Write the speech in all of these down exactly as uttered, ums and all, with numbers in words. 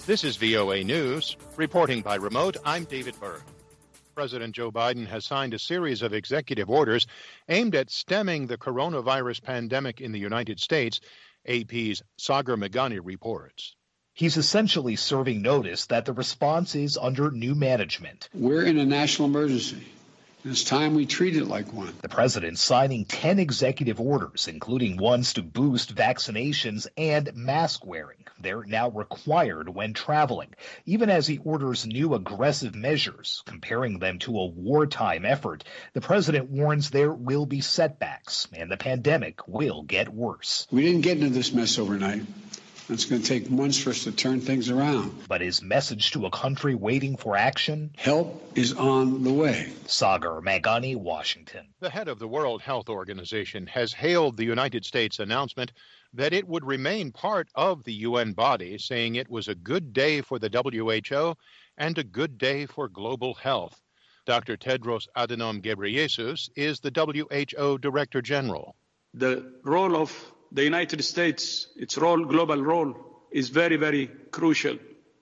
This is V O A News. Reporting by remote, I'm David Berg. President Joe Biden has signed a series of executive orders aimed at stemming the coronavirus pandemic in the United States, A P's Sagar Meghani reports. He's essentially serving notice that the response is under new management. We're in a national emergency. It's time we treat it like one. The president signing ten executive orders, including ones to boost vaccinations and mask wearing. They're now required when traveling, even as he orders new aggressive measures, comparing them to a wartime effort. The president warns there will be setbacks and the pandemic will get worse. We didn't get into this mess overnight. It's going to take months for us to turn things around. But his message to a country waiting for action? Help is on the way. Sagar Meghani, Washington. The head of the World Health Organization has hailed the United States announcement that it would remain part of the U N body, saying it was a good day for the W H O and a good day for global health. Doctor Tedros Adhanom Ghebreyesus is the W H O Director General. The role of the United States, its role, global role, is very, very crucial.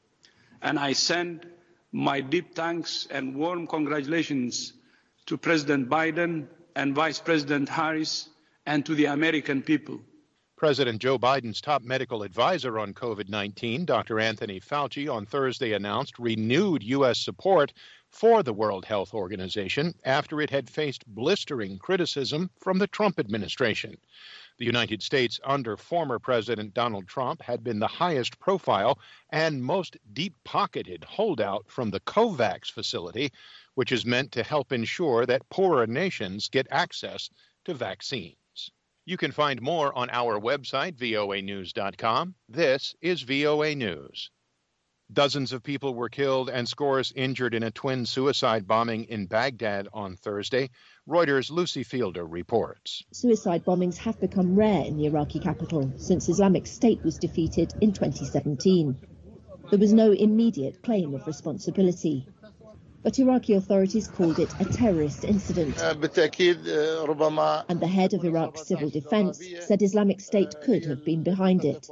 And I send my deep thanks and warm congratulations to President Biden and Vice President Harris and to the American people. President Joe Biden's top medical advisor on COVID nineteen, Doctor Anthony Fauci, on Thursday announced renewed U S support for the World Health Organization after it had faced blistering criticism from the Trump administration. The United States under former President Donald Trump had been the highest profile and most deep-pocketed holdout from the COVAX facility, which is meant to help ensure that poorer nations get access to vaccines. You can find more on our website, V O A news dot com. This is V O A News. Dozens of people were killed and scores injured in a twin suicide bombing in Baghdad on Thursday. Reuters' Lucy Fielder reports. Suicide bombings have become rare in the Iraqi capital since Islamic State was defeated in twenty seventeen. There was no immediate claim of responsibility, but Iraqi authorities called it a terrorist incident. And the head of Iraq's civil defense said Islamic State could have been behind it.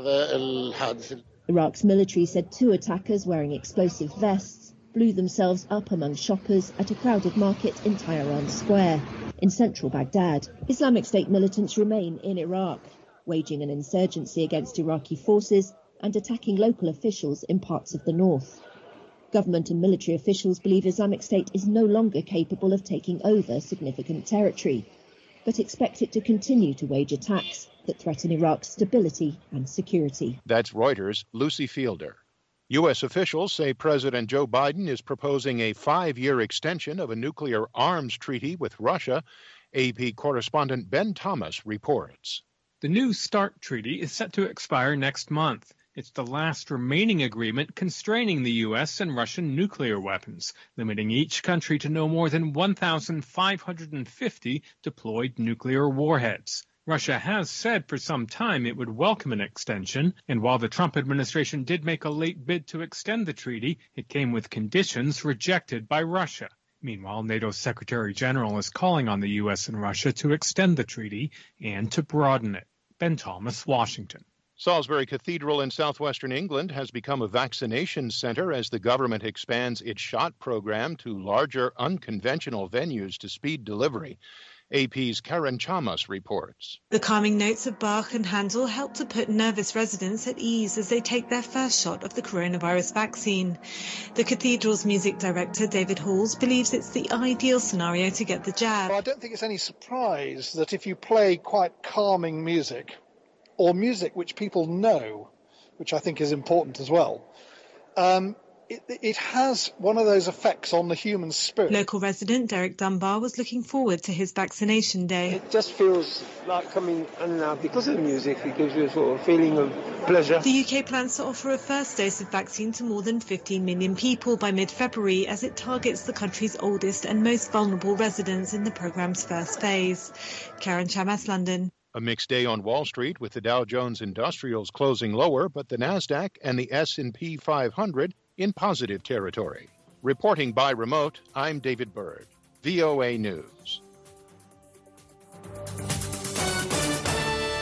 Iraq's military said two attackers wearing explosive vests blew themselves up among shoppers at a crowded market in Tehran Square in central Baghdad. Islamic State militants remain in Iraq, waging an insurgency against Iraqi forces and attacking local officials in parts of the north. Government and military officials believe Islamic State is no longer capable of taking over significant territory, but expect it to continue to wage attacks that threaten Iraq's stability and security. That's Reuters' Lucy Fielder. U S officials say President Joe Biden is proposing a five-year extension of a nuclear arms treaty with Russia. A P correspondent Ben Thomas reports. The new START treaty is set to expire next month. It's the last remaining agreement constraining the U S and Russian nuclear weapons, limiting each country to no more than one thousand five hundred fifty deployed nuclear warheads. Russia has said for some time it would welcome an extension, and while the Trump administration did make a late bid to extend the treaty, it came with conditions rejected by Russia. Meanwhile, NATO's Secretary General is calling on the U S and Russia to extend the treaty and to broaden it. Ben Thomas, Washington. Salisbury Cathedral in southwestern England has become a vaccination center as the government expands its shot program to larger, unconventional venues to speed delivery. A P's Karen Chamas reports. The calming notes of Bach and Handel help to put nervous residents at ease as they take their first shot of the coronavirus vaccine. The cathedral's music director, David Halls, believes it's the ideal scenario to get the jab. I don't think it's any surprise that if you play quite calming music, or music which people know, which I think is important as well, um, It, it has one of those effects on the human spirit. Local resident Derek Dunbar was looking forward to his vaccination day. It just feels like coming in now because of the music. It gives you a sort of feeling of pleasure. The U K plans to offer a first dose of vaccine to more than fifteen million people by mid-February as it targets the country's oldest and most vulnerable residents in the programme's first phase. Karen Chamas, London. A mixed day on Wall Street with the Dow Jones Industrials closing lower, but the Nasdaq and the S and P five hundred in positive territory. Reporting by remote, I'm David Berg, V O A News.